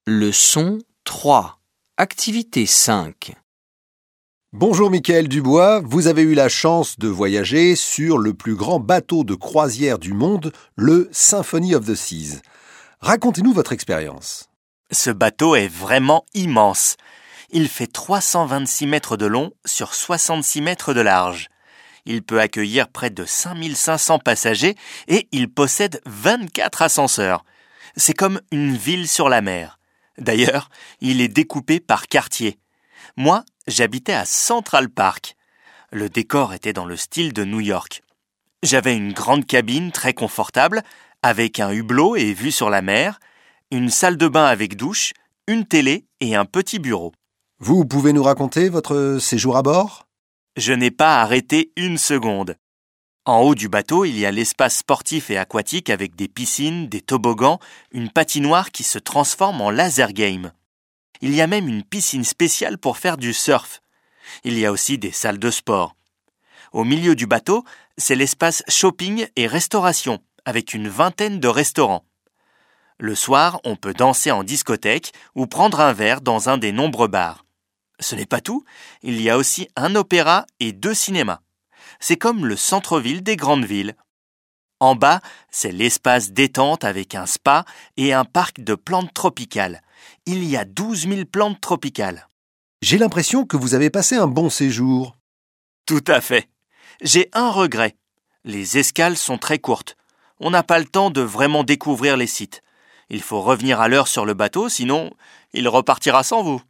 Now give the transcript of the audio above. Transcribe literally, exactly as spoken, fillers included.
Leçon trois. Activité cinq. Bonjour Mickaël Dubois, vous avez eu la chance de voyager sur le plus grand bateau de croisière du monde, le Symphony of the Seas. Racontez-nous votre expérience. Ce bateau est vraiment immense. Il fait trois cent vingt-six mètres de long sur soixante-six mètres de large. Il peut accueillir près de cinq mille cinq cents passagers et il possède vingt-quatre ascenseurs. C'est comme une ville sur la mer. D'ailleurs, il est découpé par quartier. Moi, j'habitais à Central Park. Le décor était dans le style de New York. J'avais une grande cabine très confortable, avec un hublot et vue sur la mer, une salle de bain avec douche, une télé et un petit bureau. Vous pouvez nous raconter votre séjour à bord ? Je n'ai pas arrêté une seconde. En haut du bateau, il y a l'espace sportif et aquatique avec des piscines, des toboggans, une patinoire qui se transforme en laser game. Il y a même une piscine spéciale pour faire du surf. Il y a aussi des salles de sport. Au milieu du bateau, c'est l'espace shopping et restauration, avec une vingtaine de restaurants. Le soir, on peut danser en discothèque ou prendre un verre dans un des nombreux bars. Ce n'est pas tout, il y a aussi un opéra et deux cinémas. C'est comme le centre-ville des grandes villes. En bas, c'est l'espace détente avec un spa et un parc de plantes tropicales. Il y a douze mille plantes tropicales. J'ai l'impression que vous avez passé un bon séjour. Tout à fait. J'ai un regret. Les escales sont très courtes. On n'a pas le temps de vraiment découvrir les sites. Il faut revenir à l'heure sur le bateau, sinon il repartira sans vous.